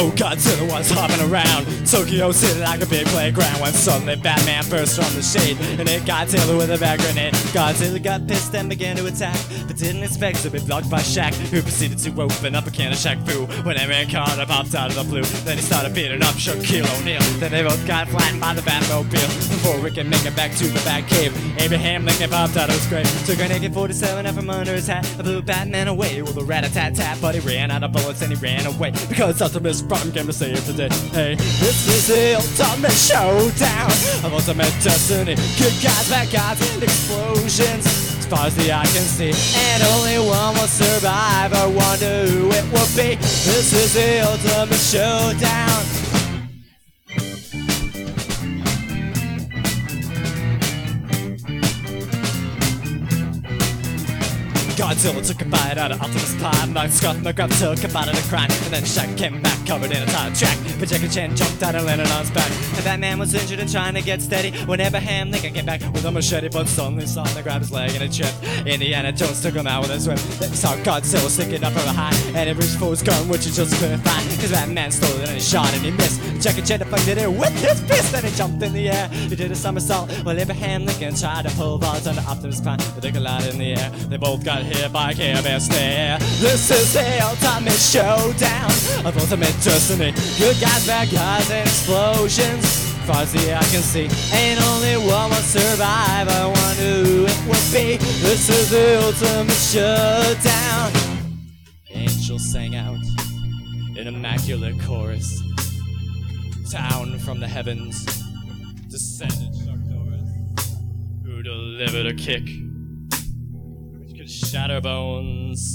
Oh, Godzilla was hopping around Tokyo City like a big playground when suddenly Batman burst from the shade and hit Godzilla with a bag grenade. Godzilla got pissed and began to attack, but didn't expect to be blocked by Shaq, who proceeded to open up a can of Shaq Fu when Ant-Man Carter popped out of the blue. Then he started beating up Shaquille O'Neal. Then they both got flattened by the Batmobile. Before we can make it back to the Batcave, Abraham Lincoln popped out of his grave, took an AK-47 out from under his hat, and blew Batman away with a rat-a-tat-tat. But he ran out of bullets and he ran away because Optimus Prime came to save the day. Hey, this is the ultimate showdown of ultimate destiny. Good guys, bad guys, and explosions as far as the eye can see, and only one will survive. I wonder who it will be. This is the ultimate showdown. Godzilla took a bite out of Optimus Prime. Scott McGruff took a bite of the crime, and then Shaq came back covered in a tire track. But Jackie Chan jumped out and landed on his back, and Batman was injured and trying to get steady when Abraham Lincoln came back with a machete, but suddenly something grabbed his leg and it tripped. Indiana Jones took him out with his whip. Then he saw Godzilla sticking up from behind, and he reached for his gun, which he just couldn't find, cause Batman stole it and he shot and he missed. Jackie Chan deflected it with his fist, and he jumped in the air. He did a somersault while Abraham Lincoln tried to pull balls under Optimus Prime, but they collided in the air. They both got hit by Care Bear stare. This is the ultimate showdown of ultimate destiny. Good guys, bad guys, and explosions as far as the eye can see, and only one will survive. I wonder who it will be. This is the ultimate showdown. Angels sang out in immaculate chorus. Down from the heavens descended Chuck Norris, who delivered a kick which could shatter bones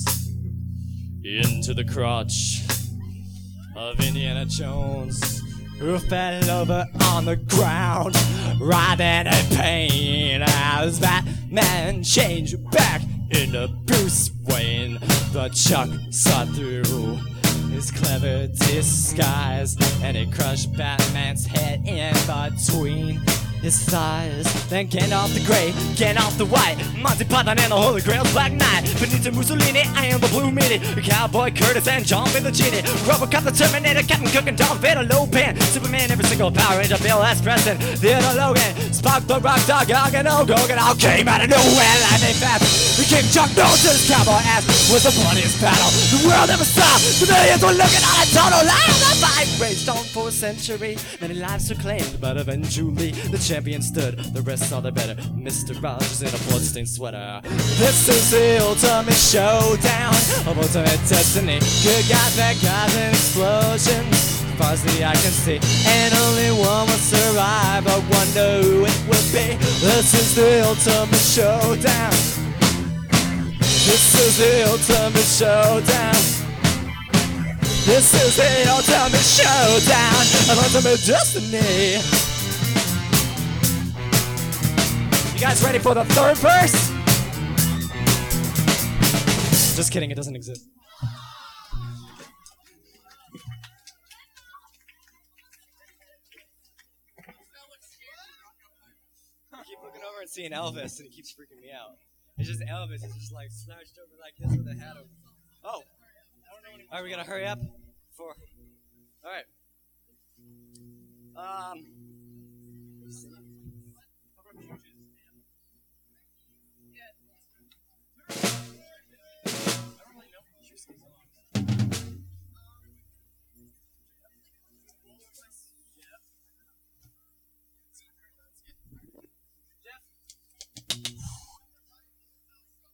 into the crotch of Indiana Jones, who fell over on the ground, writhing in pain as Batman changed back into Bruce Wayne. But Chuck saw through his clever disguise, and he crushed Batman's head in between his thighs. Then Gandalf the Grey, Gandalf the White, Monty Python and the Holy Grail's Black Knight, Benito Mussolini and the Blue Meanie, Cowboy Curtis and John Villaggini, Robocop the Terminator, Captain Cook and Darth Vader, Lopan, Superman, every single Power Ranger, Bill S. Preston, Theodore Logan, Spock, the Rock Dog, Gog and Ogogan, all came out of nowhere lightning fast. The King Chuck Norris' cowboy ass was the bloodiest battle the world ever saw. The millions were looking on a total line. The fight raged on for a century. Many lives were claimed, but eventually the champion stood. The rest saw the better. Mr. Rogers in a bloodstained sweater. This is the ultimate showdown of ultimate destiny. Good guys, bad guys, and explosions as far as the eye can see, and only one will survive. I wonder who it will be. This is the ultimate showdown. This is the ultimate showdown. This is the ultimate showdown of ultimate destiny. You guys ready for the third verse? Just kidding, it doesn't exist. I keep looking over and seeing Elvis, and he keeps freaking me out. It's just Elvis. He's just like slouched over like this with a hat over. Oh. Alright, we gotta hurry up. Alright.